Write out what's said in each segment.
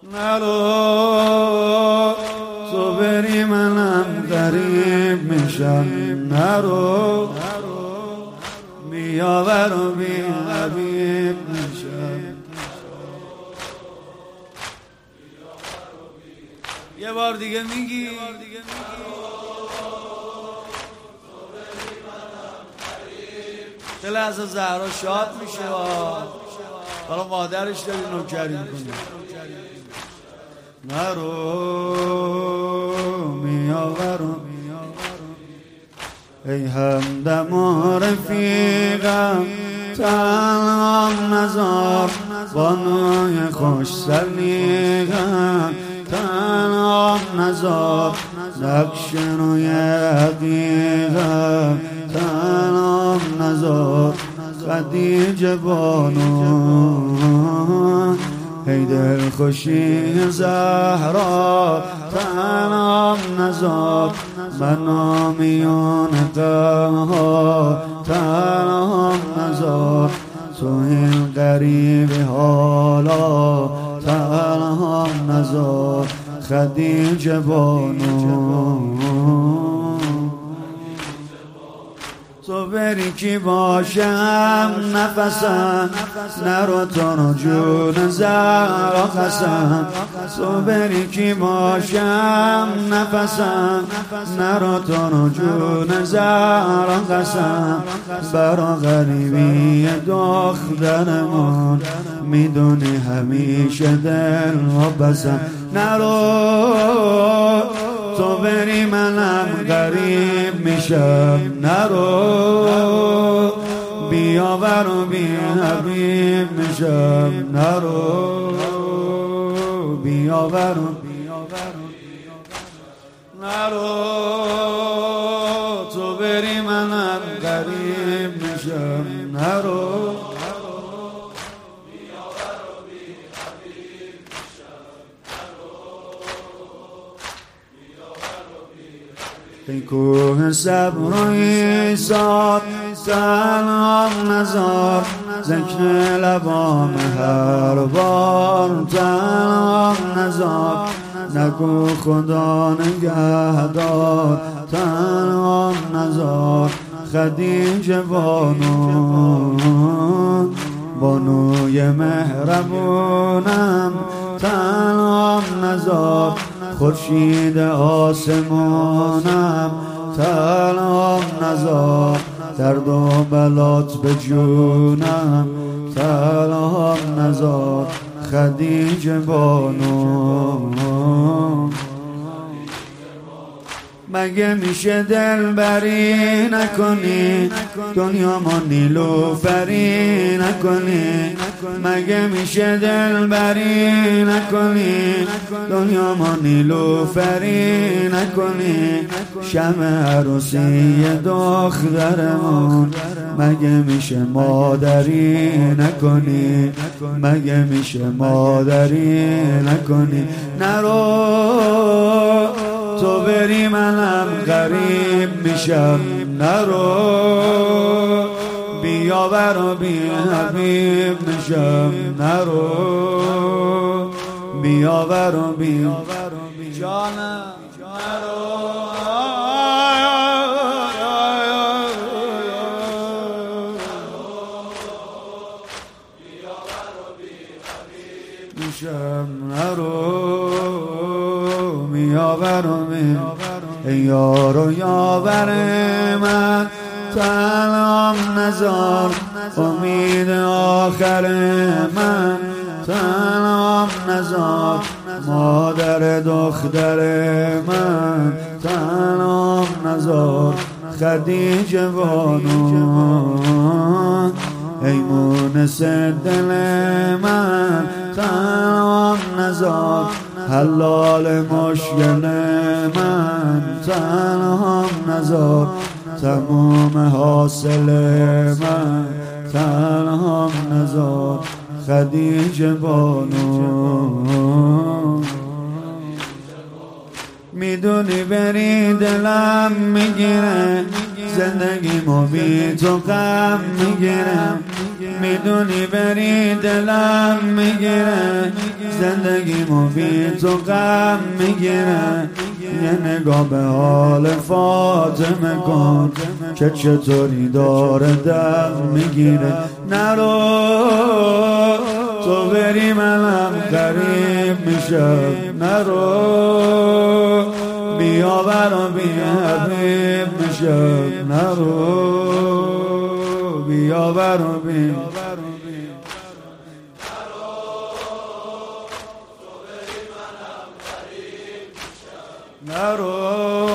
نرو تو بری منم غریب میشم. نرو بیاور و بی حبیب میشم. یه بار دیگه میگی دل از زهرا شاد میشه. حالا مادرش داری نوکری میکنه. نرو میاورم ای همدم و رفیقم، تنام نزار بانوی خوش سلیقم، تنام نزار نقش روی عقیقم، تنام نزار خدیجه بانو ای دل خوشی زهرا، تنام نزار منامیون قها، تنام نزار تو این غریب حالا، تنام نزار خدیجه بانو. تو بری کی باشم نفسم، نرو تو رو جون زهرا قسم. تو بری کی باشم نفسم، نرو تو رو جون زهرا قسم. برا غریبی دخترمون میدونی همیشه دل و بسم. نرو تو بری منم غریب میشم. نرو بیاور و بی حبیب میشم. نرو بیاور و نرو تو بری منم غریب میشم. نرو ای کوه صبر و ایثار، تنام نزار ذکر لبام هر بار، تنام نزار نگو خدا نگهدار، تنام نزار خدیجه بانو بانوی مهربونم، تنام نزار خورشید آسمانم، تنام نزار درد و بلات به جونم، تنام نزار خدیجه بانو. مگه میشه دل بری نکنی دنیا ما نیلوفری نکنی، مگه میشه دل بری نکنی دنیا ما نیلوفری نکنی. شمع عروسی دخترمون مگه میشه مادری نکنی، مگه میشه مادری نکنی. نرو تو بری منم غریب میشم. نرو بیاور و بی حبیب میشم. نرو بیاور و بی جانم. نرو میشم. نرو میاور و می ای یار و یاور من، تنام نزار امید آخر من، تنام نزار مادر دختر من، تنام نزار خدیجه بانو ای مونس دل من، تنام نزار حلال مشکل من، تنام نزار تمام حاصل من، تنام نزار خدیجه بانو. میدونی بری دلم میگیره، زندگیمو بی تو غم میگیره، میدونی بری دلم میگیره، زندگیمو بی تو غم میگیره، یه نگاه به حال فاطمه کن که چطوری داره دم میگیره. نرو تو بری منم غریب میشم، نرو بیا برا بی حبیب میشم، نرو بیا برا بی نرو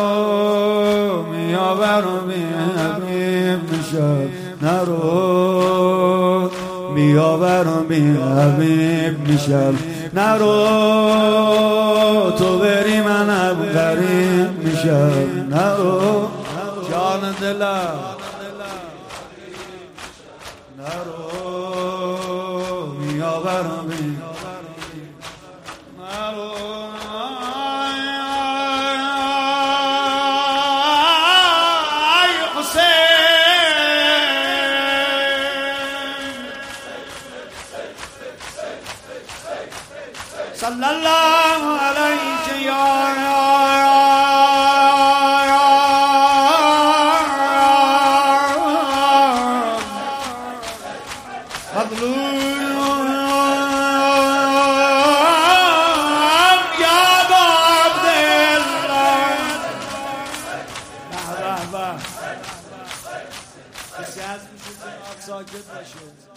بیا برا بی حبیب میشم، نرو بیا برا بی حبیب میشم، نرو تو بری منم غریب میشم، نرو جان دلم نرو بیا برا بی نرو صلی الله علیک یا مظلوم یا عبدالله. کسی هست میشه ساکت نشد؟